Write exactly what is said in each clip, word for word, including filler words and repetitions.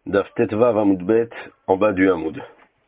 Daf Tetvav Amud Bet, en bas du Hamoud.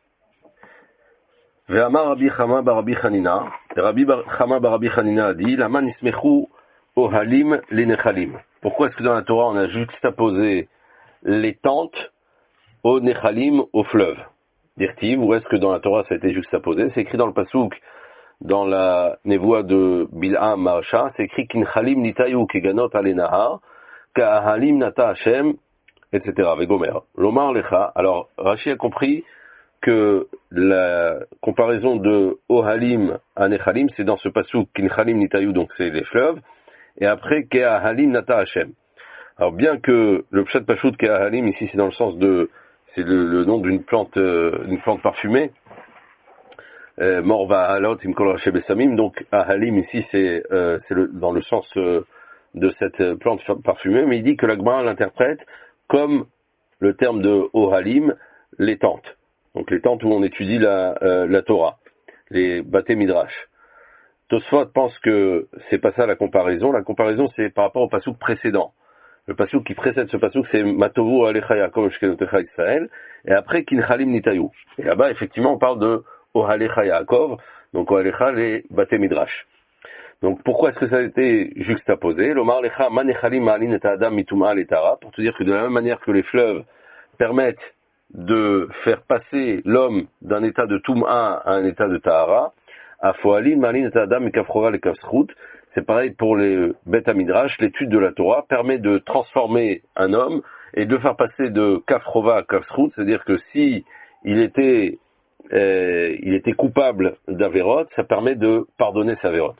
Ve'amar Rabbi Chama bar Rabbi Chanina. Rabbi Chama bar Rabbi Chanina a dit, Laman ismechu ohalim lenechalim. Pourquoi est-ce que dans la Torah on a juxtaposé les tentes aux nechalim, au fleuve? Dirtiv, où est-ce que dans la Torah ça a été juxtaposé? C'est écrit dans le Passouk, dans la névoie de Bil'am Marasha, c'est écrit Kinchalim nitayu keganot alenahar, ka'ahalim nata Hashem, et cetera. Vegomer. Lomar lecha. Alors, Rashi a compris que la comparaison de Ohalim à Nechalim, c'est dans ce passouk Kinchalim nitayu, donc c'est les fleuves, et après Ka'ahalim nata Hashem. Alors, bien que le pshat pashout Ka'ahalim, ici c'est dans le sens de, c'est le, le nom d'une plante, euh, une plante parfumée, euh, Morva Ahalot Imkol Rashi Besamim, donc Ahalim ici c'est, euh, c'est le, dans le sens euh, de cette plante parfumée, mais il dit que la Gemara l'interprète comme le terme de Ohalim, les tentes. Donc les tentes où on étudie la, euh, la Torah, les Baté Midrash. Tosfot pense que c'est pas ça la comparaison. La comparaison c'est par rapport au passouk précédent. Le passouk qui précède ce passouk c'est Matovu Alecha Yaakov Shkenotecha Israël, et après Kinchalim Nitayu. Et là-bas effectivement on parle de Ohalecha Yaakov, donc Ohalecha les Baté Midrash. Donc pourquoi est-ce que ça a été juxtaposé? L'Omar lecha manechalim ma'alin et adam mituma letara, pour te dire que de la même manière que les fleuves permettent de faire passer l'homme d'un état de Toum'a à un état de Tahara, afoalim ma'alin et adam et kafrova le kafsrout, c'est pareil pour les Bet Midrash, l'étude de la Torah permet de transformer un homme et de le faire passer de kafrova à kafsrout, c'est-à-dire que si il était, euh, il était coupable d'Averot, ça permet de pardonner sa Averot.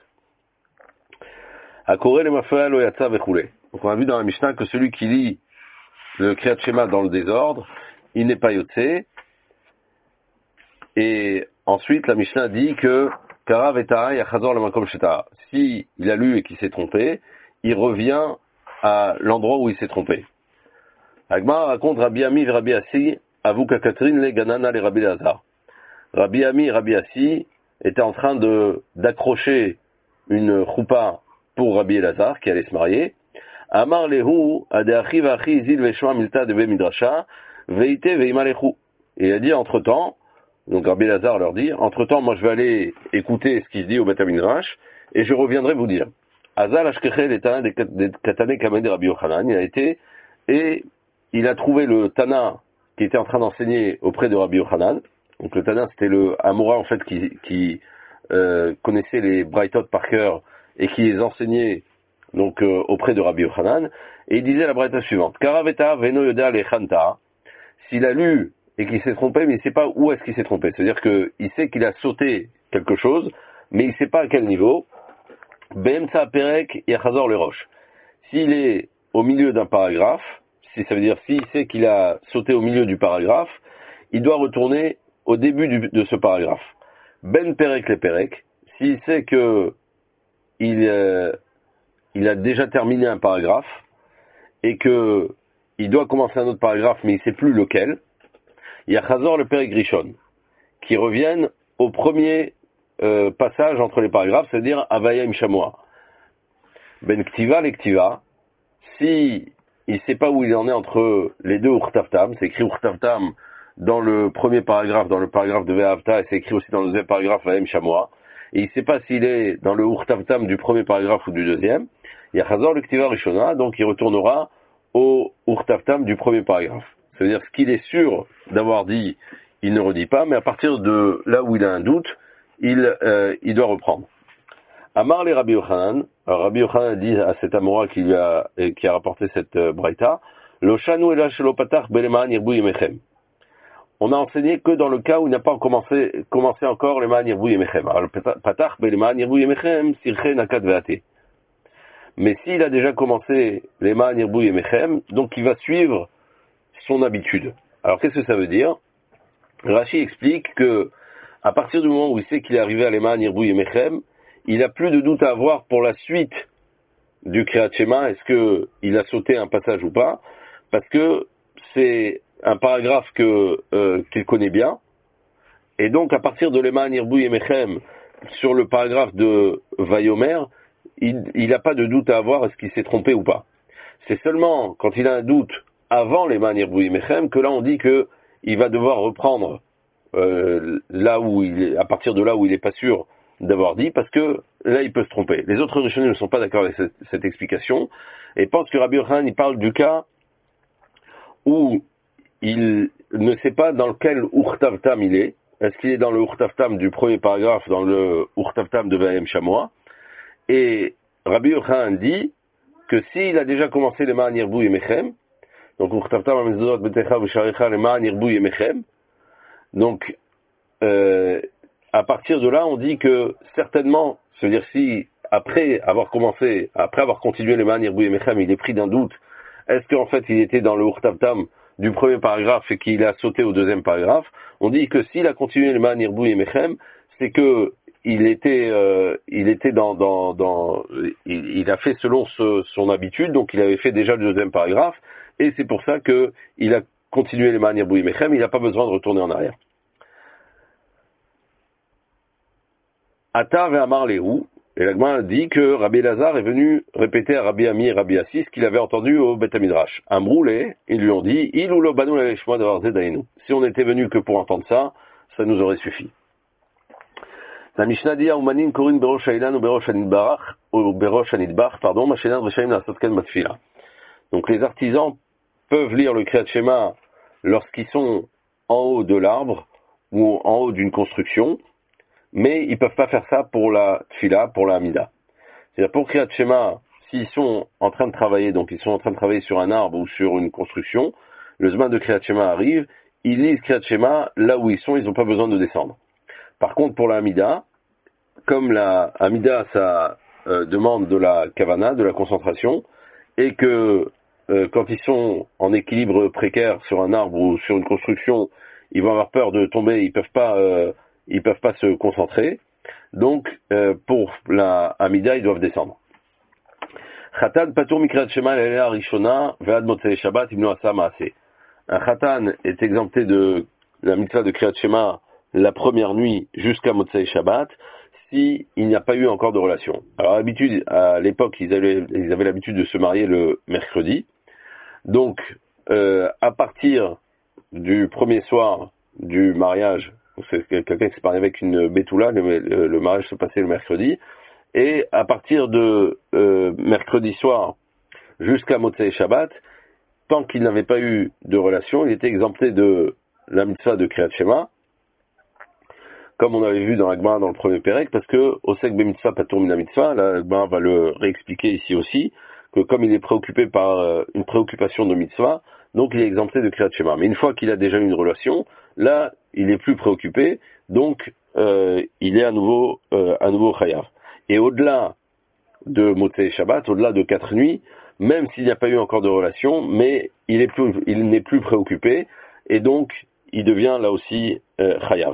Donc on a vu dans la Mishnah que celui qui lit le Kriyat Shema dans le désordre, il n'est pas Yotse. Et ensuite la Mishnah dit que Karav et Ta'a yachazor le makom sheta. Si il a lu et qu'il s'est trompé, il revient à l'endroit où il s'est trompé. Agmar raconte Rabbi Ami et Rabbi Assi, Avuka Catherine le Ganana le Rabbi Lazar. Rabbi Ami et Rabbi Assi étaient en train de d'accrocher une choupa pour Rabbi Elazar, qui allait se marier. Amar lehu adeachi vachi zil veshma milta de midrasha veite veima lechu. Et il a dit entre temps, donc Rabbi Elazar leur dit, entre temps, moi je vais aller écouter ce qui se dit au Beth Midrash et je reviendrai vous dire. Azal ashkeche le tana de katane kamen de Rabbi Yochanan, il a été et il a trouvé le tana qui était en train d'enseigner auprès de Rabbi Yochanan. Donc le tana c'était le Amora en fait qui, qui euh, connaissait les Braitot par cœur et qui les enseignait donc euh, auprès de Rabbi Yochanan, et il disait la braïta suivante: Karaveta veno yoda lechanta. S'il a lu et qu'il s'est trompé, mais il ne sait pas où est-ce qu'il s'est trompé. C'est-à-dire qu'il sait qu'il a sauté quelque chose, mais il ne sait pas à quel niveau. Beemtsa perek yachazor le roche. S'il est au milieu d'un paragraphe, si ça veut dire s'il sait qu'il a sauté au milieu du paragraphe, il doit retourner au début du, de ce paragraphe. Ben perek le perek. S'il sait que Il, euh, il a déjà terminé un paragraphe et que il doit commencer un autre paragraphe mais il ne sait plus lequel, il y a Chazor le Perek Rishon qui reviennent au premier euh, passage entre les paragraphes, c'est-à-dire Avaya im Shamoa. Ben Ktiva le Ktiva, si il ne sait pas où il en est entre les deux Urtavtam, c'est écrit Urtavtam dans le premier paragraphe, dans le paragraphe de Ve'avta, et c'est écrit aussi dans le deuxième paragraphe Avaya im Shamoa, et il ne sait pas s'il est dans le Urtavtam du premier paragraphe ou du deuxième, il y a Chazor le Ktiva Rishona, donc il retournera au Urtavtam du premier paragraphe. Ça veut dire ce qu'il est sûr d'avoir dit, il ne redit pas, mais à partir de là où il a un doute, il, euh, il doit reprendre. Amar le Rabbi Yochanan, alors Rabbi Yochanan dit à cet Amora qui, lui a, qui a rapporté cette euh, braïta, Lo shanu ela shelo patach beleman yirbu yemechem. On a enseigné que dans le cas où il n'a pas commencé, commencé encore les Ma'an Yirbu Yemechem. Alors, Patach, les Ma'an Yirbu Yemechem, Sirche Nakat Veate. Mais s'il a déjà commencé les Ma'an Yirbu Yemechem, donc il va suivre son habitude. Alors, qu'est-ce que ça veut dire? Rashi explique que, à partir du moment où il sait qu'il est arrivé à les Ma'an Yirbu Yemechem, il n'a plus de doute à avoir pour la suite du Kriyat Shema, est-ce que il a sauté un passage ou pas? Parce que c'est un paragraphe que euh, qu'il connaît bien, et donc à partir de l'Eman Yirbu Yemechem sur le paragraphe de Vayomer, il n'a pas de doute à avoir est-ce qu'il s'est trompé ou pas. C'est seulement quand il a un doute avant les Ma'an Yirbu Yemechem, que là on dit que il va devoir reprendre euh, là où il est, à partir de là où il n'est pas sûr d'avoir dit, parce que là il peut se tromper. Les autres Rishonim ne sont pas d'accord avec cette, cette explication, et pensent que Rabbi Yochanan il parle du cas où il ne sait pas dans lequel Urtavtam il est. Est-ce qu'il est dans le Urtavtam du premier paragraphe, dans le Urtavtam de Vayem Shamoa? Et Rabbi Yochanan dit que s'il a déjà commencé les Ma'an Yirbu Yemechem, donc Urtavtam Amezodot Betecha V'Sharecha les Ma'an Yirbu Yemechem, donc euh, à partir de là, on dit que certainement, c'est-à-dire si après avoir commencé, après avoir continué les Ma'an Yirbu Yemechem, il est pris d'un doute, est-ce qu'en fait il était dans le Urtavtam du premier paragraphe et qu'il a sauté au deuxième paragraphe? On dit que s'il a continué les Ma'an Yirbu Yemechem, c'est que il était, euh, il était dans, dans, dans il, il a fait selon ce, son habitude, donc il avait fait déjà le deuxième paragraphe, et c'est pour ça que il a continué les Ma'an Yirbu Yemechem, il n'a pas besoin de retourner en arrière. Ata ve'amar lehu, et la Gemara dit que Rabbi Elazar est venu répéter à Rabbi Ami et Rabbi Assis ce qu'il avait entendu au Beth Midrash. Amroulé, ils lui ont dit, il ou lo banu la leshma d'avoir zedainu. Si on n'était venu que pour entendre ça, ça nous aurait suffi. La Mishnah dit, Aumanin korin berosh hailan ou berosh anidbarach, ou berosh anidbach, pardon, mashenan reshaim la sotken matfila. Donc les artisans peuvent lire le Kriyat Shema lorsqu'ils sont en haut de l'arbre, ou en haut d'une construction, mais ils peuvent pas faire ça pour la tfila, pour la amida. C'est-à-dire pour Kriyat Shema, s'ils sont en train de travailler, donc ils sont en train de travailler sur un arbre ou sur une construction, le zman de Kriyat Shema arrive, ils lisent Kriyat Shema là où ils sont, ils n'ont pas besoin de descendre. Par contre pour la amida, comme la amida ça euh, demande de la kavana, de la concentration, et que euh, quand ils sont en équilibre précaire sur un arbre ou sur une construction, ils vont avoir peur de tomber, ils peuvent pas euh, ils peuvent pas se concentrer. Donc, euh, pour la Amida, ils doivent descendre. Chatan patur mikriyat shema l'elela rishona ve'ad motzei Shabbat imno asa ma'aseh. Un chatan est exempté de la mitzvah de kriyat shema la première nuit jusqu'à motzei Shabbat si il n'y a pas eu encore de relation. Alors, à l'habitude, à l'époque, ils avaient, ils avaient l'habitude de se marier le mercredi. Donc, euh, à partir du premier soir du mariage, c'est quelqu'un qui s'est marié avec une bétoula, le, le, le mariage se passait le mercredi, et à partir de euh, mercredi soir jusqu'à Motzei Shabbat, tant qu'il n'avait pas eu de relation, il était exempté de la mitzvah de Kriyat Shema, comme on avait vu dans la Gemara dans le premier Pérec, parce que Osek be mitzvah patur min mitzvah, la Gemara va le réexpliquer ici aussi, que comme il est préoccupé par euh, une préoccupation de mitzvah, donc il est exempté de Kriyat Shema. Mais une fois qu'il a déjà eu une relation, là, il est plus préoccupé, donc euh, il est à nouveau euh, à nouveau chayav. Et au-delà de Motzei Shabbat, au-delà de quatre nuits, même s'il n'y a pas eu encore de relation, mais il est plus, il n'est plus préoccupé, et donc il devient là aussi euh, chayav.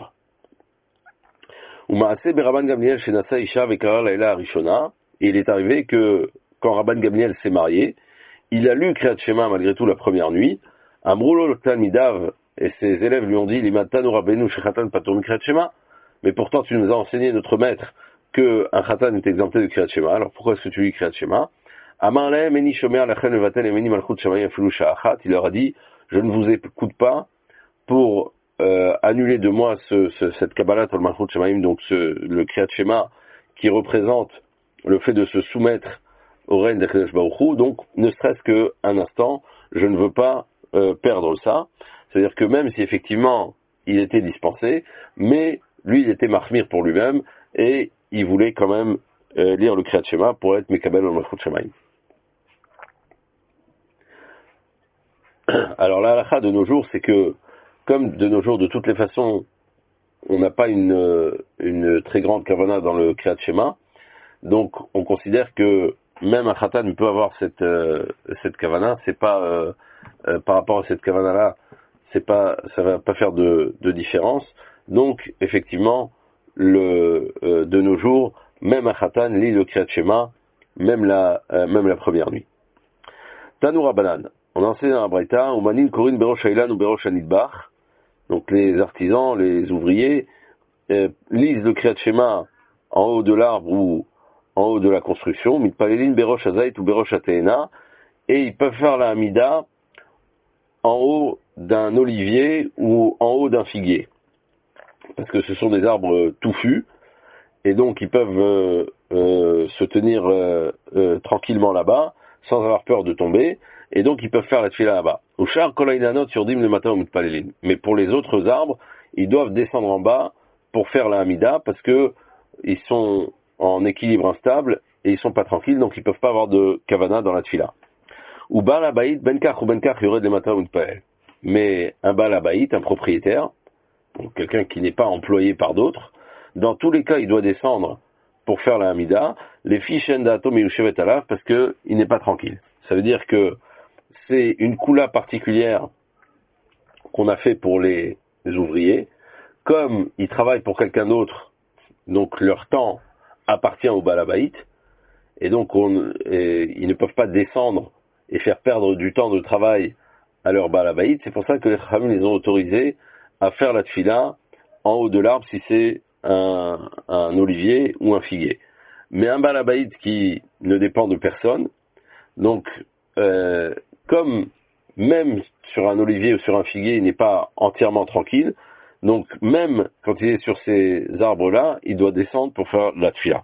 Umaaseh beRabban Gamliel shenasa isha vekara laila harishona, et il est arrivé que quand Rabban Gamliel s'est marié, il a lu Kriyat Shema malgré tout la première nuit. Amroulo Talmidav et ses élèves lui ont dit, Limatanu Rabbeinu shechatan patur mikriyat Shema. Mais pourtant tu nous as enseigné, notre maître, que un chatan est exempté de Kriyat Shema. Alors pourquoi est-ce que tu lis Kriyat Shema? Amar lehem eni shomer lachen levatel emeni malchut shamayim afilu sha'achat. Il leur a dit, je ne vous écoute pas pour euh, annuler de moi ce, ce, cette kabbalat al malchut shamayim, donc ce, le Kriyat Shema qui représente le fait de se soumettre au règne d'Akadosh Baruch Hu, donc ne serait-ce qu'un instant, je ne veux pas euh, perdre ça. C'est-à-dire que même si effectivement il était dispensé, mais lui il était mahmir pour lui-même, et il voulait quand même euh, lire le Kriyat Shema pour être Mekabel al Malchut Shamayim. Alors la halakha de nos jours, c'est que, comme de nos jours, de toutes les façons, on n'a pas une, une très grande kavana dans le Kriyat Shema, donc on considère que même un khatan peut avoir cette euh, cette kavana, c'est pas euh, euh, par rapport à cette kavana là, c'est pas, ça va pas faire de, de différence. Donc effectivement, le euh, de nos jours, même un khatan lit le Kriyat Shema, même la euh, même la première nuit. Tanu Rabbanan, on enseigne dans la Braïta, Umanin korin berosh hailan ou berosh anidbach. Donc les artisans, les ouvriers euh, lisent le Kriyat Shema en haut de l'arbre ou en haut de la construction, mitpalelin berosh hazait ou berosh ateena, et ils peuvent faire la amida en haut d'un olivier ou en haut d'un figuier. Parce que ce sont des arbres touffus, et donc ils peuvent euh, euh, se tenir euh, euh, tranquillement là-bas, sans avoir peur de tomber, et donc ils peuvent faire la tefila là-bas. Ushar kolaïdanot surdim le matin au mitpalelin. Mais pour les autres arbres, ils doivent descendre en bas pour faire la hamida, parce que ils sont en équilibre instable, et ils sont pas tranquilles, donc ils peuvent pas avoir de kavana dans la tefila. Ou bal abayit benkach ou benkach yored le matin au mitpalel. Mais un bal abayit, un propriétaire, donc quelqu'un qui n'est pas employé par d'autres, dans tous les cas, il doit descendre pour faire la Hamida, les fiches d'Atom et Ushevet Alav, parce qu'il n'est pas tranquille. Ça veut dire que c'est une coula particulière qu'on a fait pour les, les ouvriers. Comme ils travaillent pour quelqu'un d'autre, donc leur temps appartient au Balabaït, et donc on, et ils ne peuvent pas descendre et faire perdre du temps de travail à leur Balabaït. C'est pour ça que les Chachamim les ont autorisés à faire la tefila en haut de l'arbre si c'est un, un olivier ou un figuier. Mais un balabaït qui ne dépend de personne, donc euh, comme même sur un olivier ou sur un figuier, il n'est pas entièrement tranquille, donc même quand il est sur ces arbres-là, il doit descendre pour faire la tefila.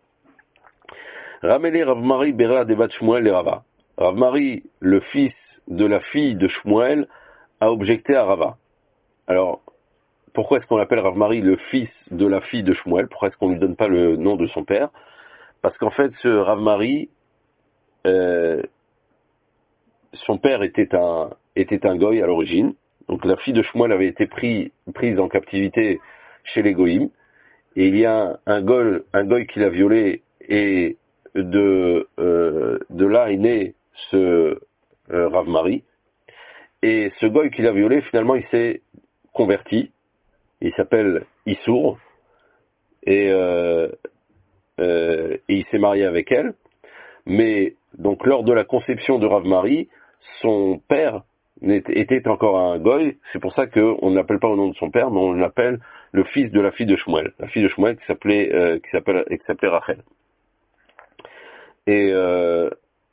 Ramele Rav Mari Bera Devat Shmuel et Rava. Rav Mari, le fils de la fille de Shmuel, a objecté à Rava. Alors, pourquoi est-ce qu'on l'appelle Rav Mari le fils de la fille de Shmuel? Pourquoi est-ce qu'on ne lui donne pas le nom de son père? Parce qu'en fait, ce Rav Mari, euh, son père était un, était un goy à l'origine. Donc la fille de Shmuel avait été pris, prise en captivité chez les goïms. Et il y a un goy, un goy qui l'a violé, et de, euh, de là est né ce euh, Rav Mari. Et ce goy qui l'a violé, finalement, il s'est converti. Il s'appelle Issour, et, euh, euh, et il s'est marié avec elle. Mais donc lors de la conception de Rav Mari, son père était encore un goy. C'est pour ça qu'on ne l'appelle pas au nom de son père, mais on l'appelle le fils de la fille de Shmuel, la fille de Shmuel qui s'appelait euh, qui s'appelle qui s'appelait Rachel. Et euh,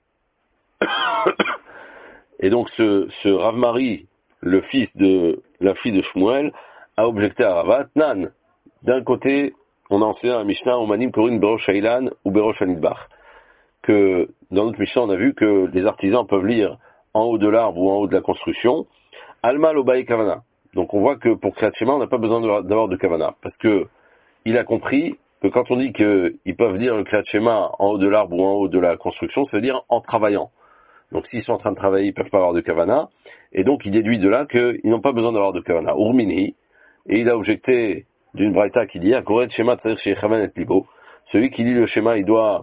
et donc ce, ce Rav Mari, le fils de la fille de Shmuel, a objecté à Ravat, Nan, d'un côté, on a enseigné à Mishnah, Omanim Korin Berosh Shailan ou Berosh Anidbach, que dans notre Mishnah, on a vu que les artisans peuvent lire en haut de l'arbre ou en haut de la construction, Alma Lobae Kavana. Donc on voit que pour Kriyat Shema, on n'a pas besoin d'avoir de Kavana, parce que il a compris que quand on dit qu'ils peuvent lire le Kriyat Shema en haut de l'arbre ou en haut de la construction, ça veut dire en travaillant. Donc s'ils sont en train de travailler, ils peuvent pas avoir de Kavana, et donc il déduit de là qu'ils n'ont pas besoin d'avoir de Kavana. Urmini, et il a objecté d'une braïta qui dit Akoret Shema Tsarir Shechavan et Libo. Celui qui lit le schéma, il doit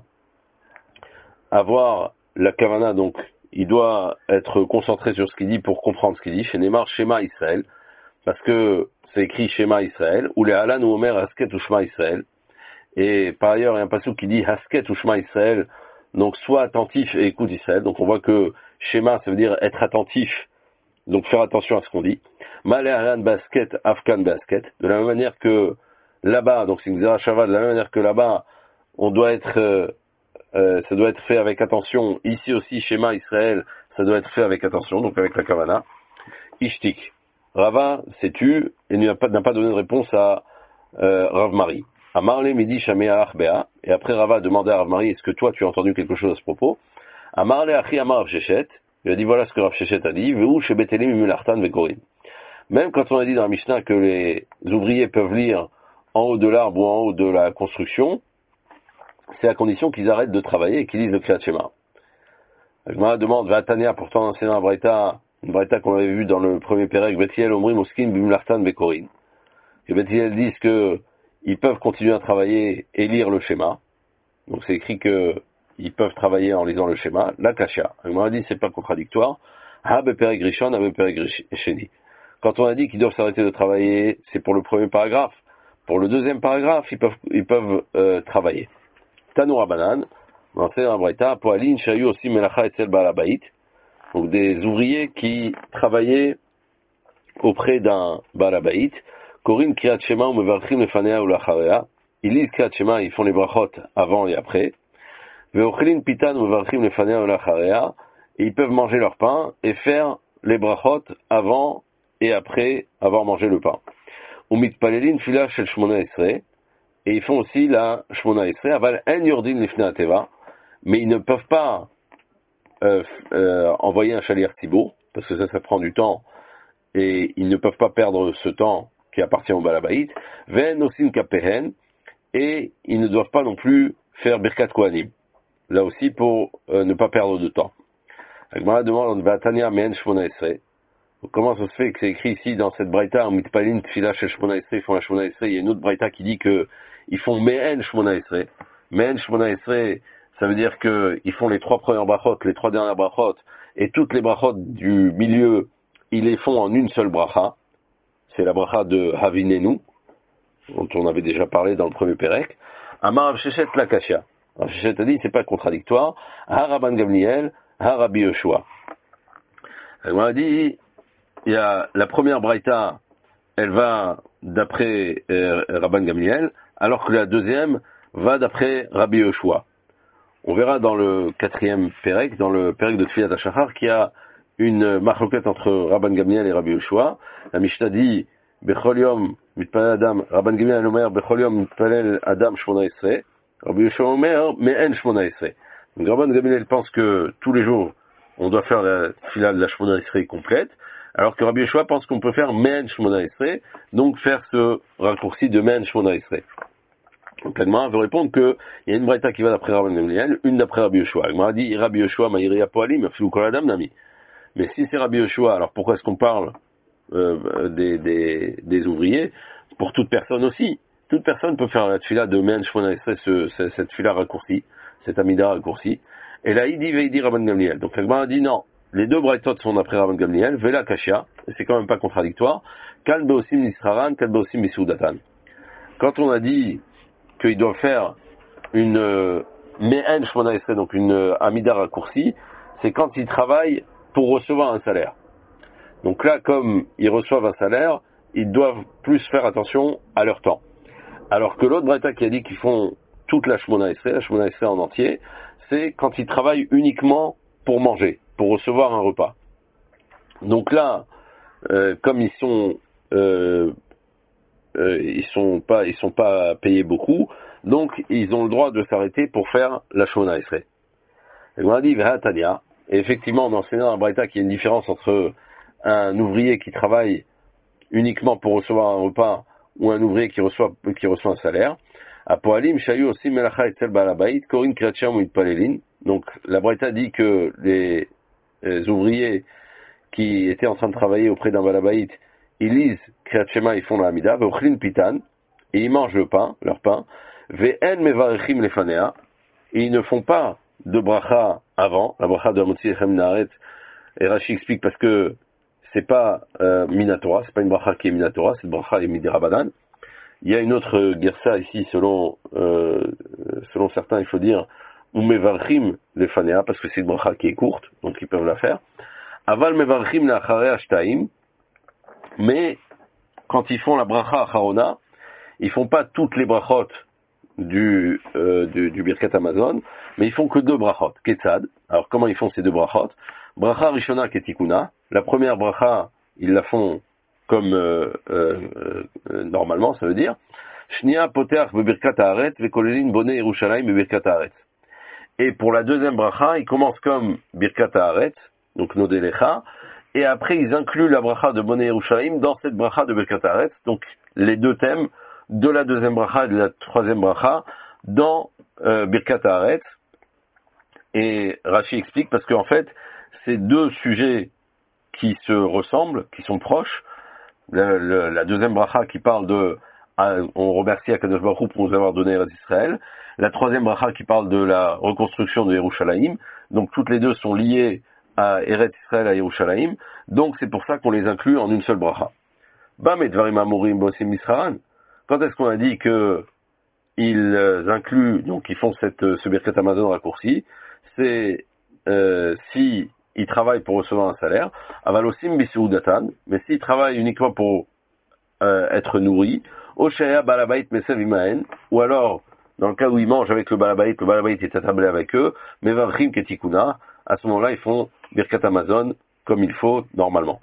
avoir la Kavana, donc il doit être concentré sur ce qu'il dit pour comprendre ce qu'il dit. Chez Neymar, Shema Israël, parce que c'est écrit Shema Israël, ou les Halan ou Omer Hasket ou Shema Israël. Et par ailleurs, il y a un passage qui dit Hasket ou Shema Israël, donc sois attentif et écoute Israël. Donc on voit que Shema, ça veut dire être attentif, donc faire attention à ce qu'on dit. Malé Halan Basket, Afkan Basket, de la même manière que là-bas, donc c'est une Xera Shava, de la même manière que là-bas, on doit être, euh, euh, ça doit être fait avec attention. Ici aussi, Shema Israël, ça doit être fait avec attention, donc avec la Kavana. Ishtik. Rava s'est tu et n'a pas, n'a pas donné de réponse à euh, Rav Mari. Amarle midi shamea achbea. Et après Rava a demandé à Rav Mari, est-ce que toi tu as entendu quelque chose à ce propos? Amarle achi amar Rav Shechet. Il a dit voilà ce que Rav Shechet a dit. Veu shebetelim imulartan vekorin. Même quand on a dit dans la Mishnah que les ouvriers peuvent lire en haut de l'arbre ou en haut de la construction, c'est à condition qu'ils arrêtent de travailler et qu'ils lisent le Kriyat Shema. Je me demande, Vatania, pourtant enseignant un Braïta, une Braïta qu'on avait vu dans le premier Pérec, Betiel, Omri, Moskin, Bimlartan, Bekorin. Et Betiel disent que ils peuvent continuer à travailler et lire le schéma. Donc c'est écrit que ils peuvent travailler en lisant le schéma. La Kasha. On m'a dit c'est pas contradictoire. Ha Beperek Rishon, Ha Beperek Sheni. Quand on a dit qu'ils doivent s'arrêter de travailler, c'est pour le premier paragraphe. Pour le deuxième paragraphe, ils peuvent, ils peuvent euh, travailler. Tanoura Banan, on enseigne un Braïta, Poalin, Shayu aussi Melacha Etzel Balabaït. Donc des ouvriers qui travaillaient auprès d'un Balabaït. Korin Kriyat Shema ou Mevarchim Lefanea ou Lacharea. Ils lisent Kriyat Shema, ils font les brachot avant et après. Veochelin Pitan ou Mevarchim Lefanea ou Lacharea. Et ils peuvent manger leur pain et faire les brachot avant et après avoir mangé le pain. Ou mitpalelin fila shel shmona esrei, et ils font aussi la shmona esrei, aval en yordin lifnei ateva, mais ils ne peuvent pas euh, euh, envoyer un chalier tibour, parce que ça, ça prend du temps, et ils ne peuvent pas perdre ce temps qui appartient au balabait, ven osin kapehen, et ils ne doivent pas non plus faire birkat kohanim. Là aussi pour euh, ne pas perdre de temps. Agmara demande Vatania men shmona esrei. Comment ça se fait que c'est écrit ici dans cette braïta, mitpalin tfila shel shmona esrei, ils font la shmona esrei. Il y a une autre braïta qui dit que ils font mehen shmona esrei. Mehen shmona esrei, ça veut dire que ils font les trois premières brachot, les trois dernières brachot, et toutes les brachot du milieu, ils les font en une seule bracha. C'est la bracha de Havinenu, dont on avait déjà parlé dans le premier Pérec. Amar Rav Sheshet Lakashia. Rav Sheshet a dit, c'est pas contradictoire. Ha Rabban Gamliel, ha Rabbi Yoshua. On a dit, il y a la première braïta, elle va d'après euh, Rabban Gamliel, alors que la deuxième va d'après Rabbi Yoshua. On verra dans le quatrième Pérec, dans le Pérec de Tfilat HaShachar, qu'il y a une marloquette entre Rabban Gamliel et Rabbi Yoshua. La Mishnah dit, Bechol Yom mitpalel Adam, Rabban Gamliel omer, Bechol Yom mitpalel Adam shmona esrei, Rabbi Yoshua omer, me'en shmona esrei. Donc Rabban Gamliel pense que tous les jours, on doit faire la fila de la shmona esrei complète, alors que Rabbi Yoshua pense qu'on peut faire me'en shmona esrei, donc faire ce raccourci de me'en shmona esrei. Donc l'Agmara veut répondre qu'il y a une braïta qui va d'après Rabban Gamliel, une d'après Rabbi Yoshua. L'Agmara dit, Rabbi Yoshua ma'iri apoalim, afilu kol adam nami. Mais si c'est Rabbi Yoshua, alors pourquoi est-ce qu'on parle euh, des, des, des ouvriers? Pour toute personne aussi. Toute personne peut faire la tfila de me'en shmona esrei, ce, ce, cette tfila raccourcie, cette amida raccourcie. Et là, il dit, il dit Rabban Gamliel. Donc l'Agmara dit non. Les deux braïtot sont d'après Rabban Gamliel, Vela Kashia, et c'est quand même pas contradictoire. Kal beosim nisraran, kal beosim misudatan. Quand on a dit qu'ils doivent faire une euh, me'en shmona esrei, donc une euh, amida raccourcie, c'est quand ils travaillent pour recevoir un salaire. Donc là, comme ils reçoivent un salaire, ils doivent plus faire attention à leur temps. Alors que l'autre braïta qui a dit qu'ils font toute la shmona esrei, la shmona esrei en entier, c'est quand ils travaillent uniquement pour manger, pour recevoir un repas. Donc là, euh, comme ils sont, euh, euh, ils sont pas, ils sont pas payés beaucoup, donc ils ont le droit de s'arrêter pour faire la shmona esrei. Et on a dit Vehatania, et effectivement, on enseigne dans la braïta qu'il y a une différence entre un ouvrier qui travaille uniquement pour recevoir un repas ou un ouvrier qui reçoit, qui reçoit un salaire. Apoalim shayu aussi melacha etzel balabait korin kriat ou mitpalelin. Donc la braïta dit que les, les ouvriers qui étaient en train de travailler auprès d'un balabait, ils lisent kriat shema, ils font la hamida, ve'ochlin pitan, et ils mangent le pain, leur pain, ve'en mevarechim lefanea, et ils ne font pas de bracha avant, la bracha de Hamotzi Echem Naaretz, et Rashi explique parce que c'est pas euh, Minatora, c'est pas une bracha qui est Minatora, cette bracha est Midirabanan. Il y a une autre gersa ici, selon euh, selon certains, il faut dire ou mevarchim lefanea, parce que c'est une bracha qui est courte, donc ils peuvent la faire. Aval mevarchim leachare ashtaim, mais quand ils font la bracha acharona, ils font pas toutes les brachot du, euh, du, du Birkat Amazon, mais ils font que deux brachot, Ketzad. Alors comment ils font ces deux brachot? Bracha Rishona Ketikuna, la première bracha, ils la font comme euh, euh, euh, normalement, ça veut dire Shnia Poteach Bebirkat Haaretz Vekolelin Bonne Yerushalayim Bebirkat Haaretz. Et pour la deuxième bracha, ils commencent comme Birkat Haaretz, donc Nodelecha, et après ils incluent la bracha de Bonne Yerushalayim dans cette bracha de Birkat Haaretz, donc les deux thèmes de la deuxième bracha et de la troisième bracha dans euh, Birkat Haaretz. Et Rashi explique parce qu'en fait, ces deux sujets qui se ressemblent, qui sont proches, le, le, la deuxième bracha qui parle de on remercie Akadosh Baruch Hu pour nous avoir donné Eretz Israël, la troisième bracha qui parle de la reconstruction de Yerushalayim, donc toutes les deux sont liées à Eretz Israël, à Yerushalayim, donc c'est pour ça qu'on les inclut en une seule bracha. Bam et Dvarim Amorim Bosim Misraran. Quand est-ce qu'on a dit que ils incluent, donc ils font cette, ce Birkat Amazon raccourci, c'est euh, si ils travaillent pour recevoir un salaire, avalosim bisuudatan, mais s'ils travaillent uniquement pour euh, être nourris, oshaya balabait mesev imaen, ou alors dans le cas où ils mangent avec le balabait, le balabait est attablé avec eux, mais vavrim ketikuna, à ce moment-là ils font Birkat Amazon comme il faut normalement.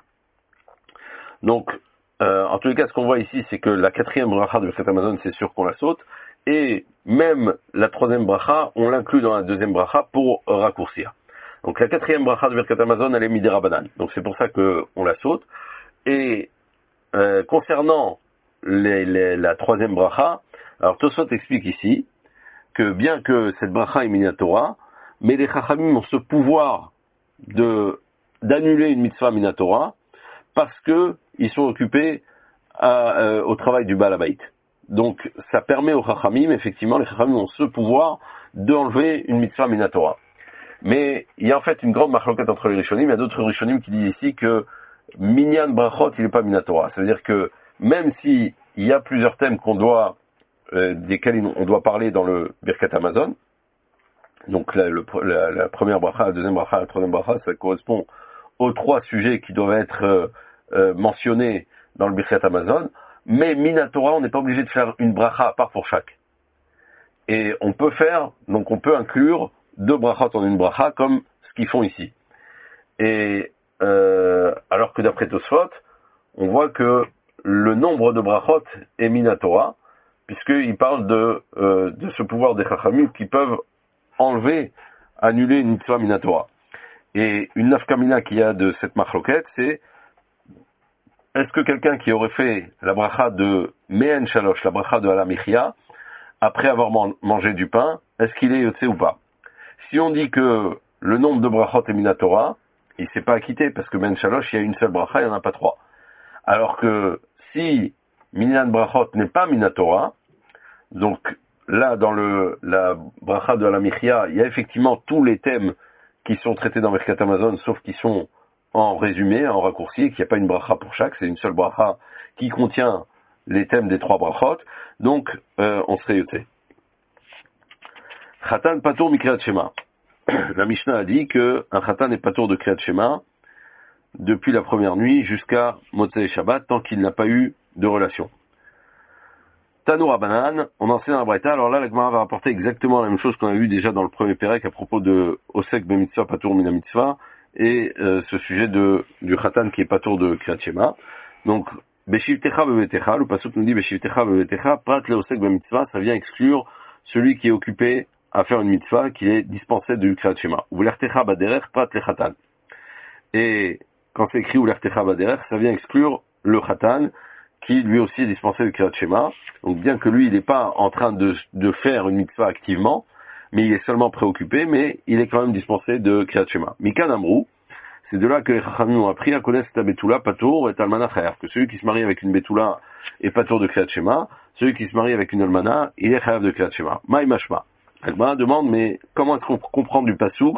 Donc, euh, en tous les cas, ce qu'on voit ici, c'est que la quatrième bracha de Birkat Hamazon, c'est sûr qu'on la saute, et même la troisième bracha, on l'inclut dans la deuxième bracha pour raccourcir. Donc la quatrième bracha de Birkat Hamazon, elle est midera banan. Donc c'est pour ça qu'on la saute. Et euh, concernant les, les, la troisième bracha, alors Tosfot explique ici que bien que cette bracha est minatora, mais les chachamim ont ce pouvoir de d'annuler une mitzvah minatora parce que ils sont occupés à, euh, au travail du Baal Habayit. Donc ça permet aux chachamim, effectivement, les chachamim ont ce pouvoir d'enlever une mitzvah minatora. Mais il y a en fait une grande marloquette entre les rishonim. Il y a d'autres rishonim qui disent ici que minyan brachot, il n'est pas minatora. Ça veut dire que même s'il y a plusieurs thèmes qu'on doit, euh, desquels on doit parler dans le Birkat Hamazon, donc la, le, la, la première bracha, la deuxième bracha, la troisième bracha, ça correspond aux trois sujets qui doivent être euh, euh, mentionnés dans le Birkat Hamazon. Mais minatora, on n'est pas obligé de faire une bracha à part pour chaque. Et on peut faire, donc on peut inclure deux brachot en une bracha, comme ce qu'ils font ici. Et euh, alors que d'après Tosfot, on voit que le nombre de brachot est minatora, puisqu'il parle de, euh, de ce pouvoir des chachamim qui peuvent enlever, annuler une mitzvah minatora. Et une nafkamina qu'il y a de cette machloket, c'est est-ce que quelqu'un qui aurait fait la bracha de Mehen Shalosh, la bracha de Alamichia, après avoir man- mangé du pain, est-ce qu'il est yotze ou pas? Si on dit que le nombre de brachot est minatora, il s'est pas acquitté, parce que Ben Shalosh, il y a une seule bracha, il n'y en a pas trois. Alors que si Minyan brachot n'est pas minatora, donc là, dans le la bracha de la Michia, il y a effectivement tous les thèmes qui sont traités dans Birkat Hamazon, sauf qu'ils sont en résumé, en raccourci, qu'il n'y a pas une bracha pour chaque, c'est une seule bracha qui contient les thèmes des trois brachot, donc euh, on serait yoté. Khatan patour mi kriyat shema. La Mishnah a dit que un khatan est patour de kriyat shema depuis la première nuit jusqu'à Motzei Shabbat, tant qu'il n'a pas eu de relation. Tanour Abanan, on enseigne dans la Braïta, alors là la Gemara va rapporter exactement la même chose qu'on a vu déjà dans le premier Pérek à propos de Osek be mitzvah patour mina mitzvah, et euh, ce sujet de du khatan qui est patour de kriyat shema. Donc Beshivtecha bebetecha, le pasuk nous dit Beshivtecha bebetecha, prat le Osek be mitzvah, ça vient exclure celui qui est occupé à faire une mitzvah, qu'il est dispensé du kriyat shema. Ulertecha baderer prat le khatan. Et quand c'est écrit Ulertecha baderer, ça vient exclure le khatan, qui lui aussi est dispensé du kriyat shema. Donc bien que lui, il n'est pas en train de, de faire une mitzvah activement, mais il est seulement préoccupé, mais il est quand même dispensé de kriyat shema. Mikan amrou, c'est de là que les chachamim ont appris à connaître ta betula patour et almana chayav, que celui qui se marie avec une betula est patour de kriyat shema, celui qui se marie avec une almana, il est chayav de kriyat shema. Maï mashma. Almana demande, mais comment est-ce qu'on comprend du pasouk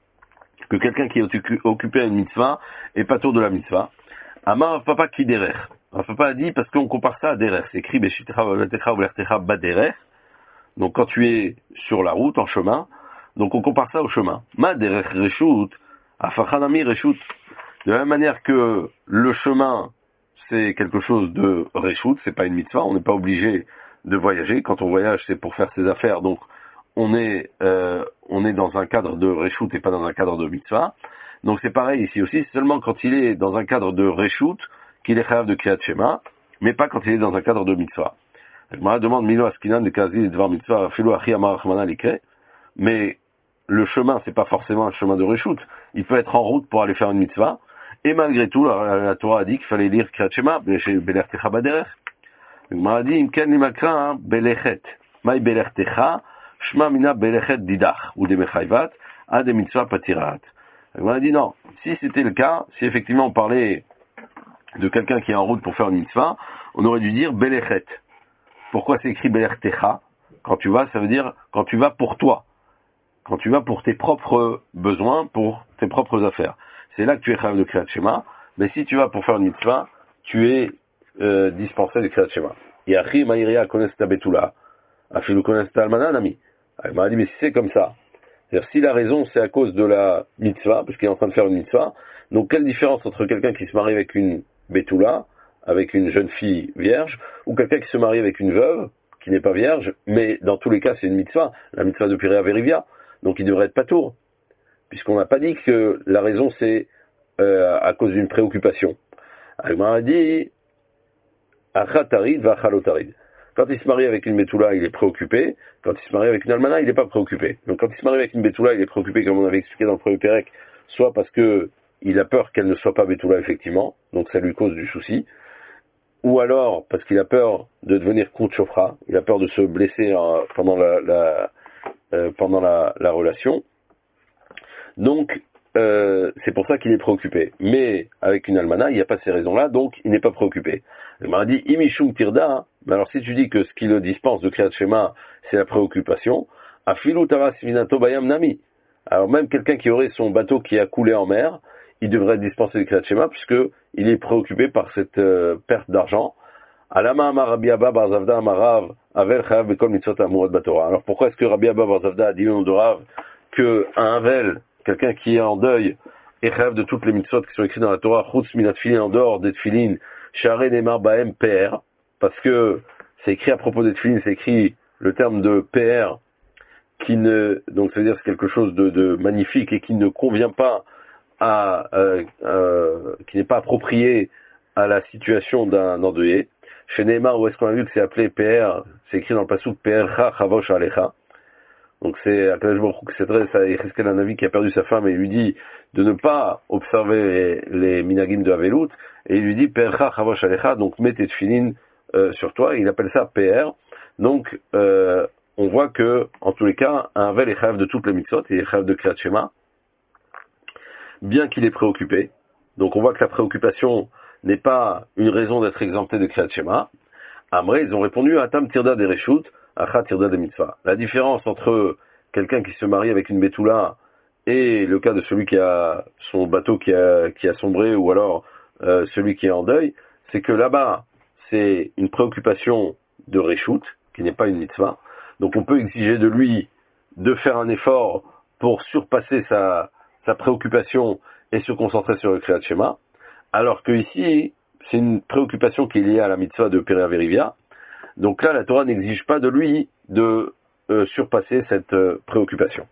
que quelqu'un qui est occupé à une mitzvah est patour de la mitzvah? Amar papa qui derer. Papa a dit parce qu'on compare ça à derer. C'est écrit beshitecha v'letecha v'lertecha baderer. Donc quand tu es sur la route, en chemin, donc on compare ça au chemin. Ma derer reshut, afachanami reshut. De la même manière que le chemin, c'est quelque chose de reshut, c'est pas une mitzvah, on n'est pas obligé de voyager. Quand on voyage, c'est pour faire ses affaires, donc on est euh, on est dans un cadre de reshut et pas dans un cadre de mitzvah. Donc c'est pareil ici aussi, c'est seulement quand il est dans un cadre de reshut qu'il est chayav de kriyat shema, mais pas quand il est dans un cadre de mitzvah. Je me demande milo askinan de kazi devar mitzvah filo achi amar rachmana likre, mais le chemin c'est pas forcément un chemin de reshut, il peut être en route pour aller faire une mitzvah, et malgré tout la, la Torah a dit qu'il fallait lire kriyat shema belertecha baderech. Je me dit imken limakra belechet, mai belertecha shma mina belechet didach ou de mechayvat a de mitzvah patirat. On a dit non, si c'était le cas, si effectivement on parlait de quelqu'un qui est en route pour faire une mitzvah, on aurait dû dire belechet. Pourquoi c'est écrit belertecha? Quand tu vas, ça veut dire quand tu vas pour toi, quand tu vas pour tes propres besoins, pour tes propres affaires. C'est là que tu es chayav de kriyat shema, mais si tu vas pour faire une mitzvah, tu es euh, dispensé de kriyat shema. Yachi ma'iria connaît ta betula, afilu connaît ta almana nami. Il m'a dit mais si c'est comme ça, c'est-à-dire si la raison c'est à cause de la mitzvah, parce qu'il est en train de faire une mitzvah, donc quelle différence entre quelqu'un qui se marie avec une betula, avec une jeune fille vierge, ou quelqu'un qui se marie avec une veuve, qui n'est pas vierge, mais dans tous les cas c'est une mitzvah, la mitzvah de Pirea Verivia, donc il devrait être patour, puisqu'on n'a pas dit que la raison c'est euh, à cause d'une préoccupation. Agmara dit, Achatarid va Achalotarid. Quand il se marie avec une Betula, il est préoccupé. Quand il se marie avec une Almana, il n'est pas préoccupé. Donc quand il se marie avec une Betula, il est préoccupé, comme on avait expliqué dans le premier Pérec, soit parce que il a peur qu'elle ne soit pas Betula, effectivement, donc ça lui cause du souci, ou alors parce qu'il a peur de devenir Kout Shofra, il a peur de se blesser euh, pendant la, la euh, pendant la, la relation. Donc, euh, c'est pour ça qu'il est préoccupé. Mais avec une almana, il n'y a pas ces raisons-là, donc il n'est pas préoccupé. Il m'a dit, imishum tirda, mais alors si tu dis que ce qui le dispense de Kriyat Shema, c'est la préoccupation, afilu taras minato bayam nami. Alors même quelqu'un qui aurait son bateau qui a coulé en mer, il devrait être dispensé de Kriyat Shema, puisque il est préoccupé par cette euh, perte d'argent. Alama amar Rabbi Abba bar Zavda amarav avel chayav bekol mitzvot amurot batorah. Alors pourquoi est-ce que Rabbi Abba bar Zavda a dit au nom de Rav que un Havel, quelqu'un qui est en deuil, est chayav de toutes les mitzvot qui sont écrites dans la Torah, chutz minat filin, en dehors des tfilin, share nemar baem P R, parce que c'est écrit à propos des tfilin, c'est écrit le terme de P R, qui ne, donc ça veut dire c'est quelque chose de, de magnifique et qui ne convient pas à, euh, euh, qui n'est pas approprié à la situation d'un endeuillé. Chez Neymar, où est-ce qu'on a vu que c'est appelé P R, c'est écrit dans le passouk P R cha chavosh alecha. Donc c'est Akadosh Baruch Hu qui s'adresse à Yecheskel, un Navi qui a perdu sa femme, et il lui dit de ne pas observer les, les minagim de Avelut, et il lui dit P R cha chavosh alecha, donc mets tes tefilin euh, sur toi, et il appelle ça P R. Donc euh, on voit que, en tous les cas, un Havel est chayav de toutes les mitzvot, il est chayav de Kriyat Shema, bien qu'il est préoccupé. Donc on voit que la préoccupation n'est pas une raison d'être exempté de Kriyat Shema. Amré, ils ont répondu à Tam Tirda des Reshut, Acha Tirda des Mitzvah. La différence entre quelqu'un qui se marie avec une Betula et le cas de celui qui a son bateau qui a, qui a sombré, ou alors euh, celui qui est en deuil, c'est que là-bas, c'est une préoccupation de Reshut, qui n'est pas une Mitzvah. Donc on peut exiger de lui de faire un effort pour surpasser sa, sa préoccupation et se concentrer sur le Kriyat Shema. Alors que ici, c'est une préoccupation qui est liée à la mitzvah de Péré Verivia. Donc là, la Torah n'exige pas de lui de euh, surpasser cette euh, préoccupation.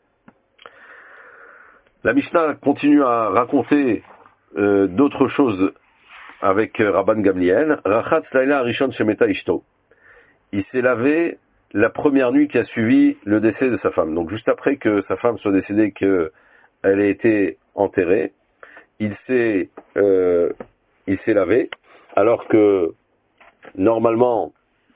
La Mishnah continue à raconter euh, d'autres choses avec euh, Rabban Gamliel. Rachatz laila rishon shemeta ishto. Il s'est lavé la première nuit qui a suivi le décès de sa femme. Donc juste après que sa femme soit décédée, qu'elle ait été enterrée, il s'est euh, il s'est lavé, alors que normalement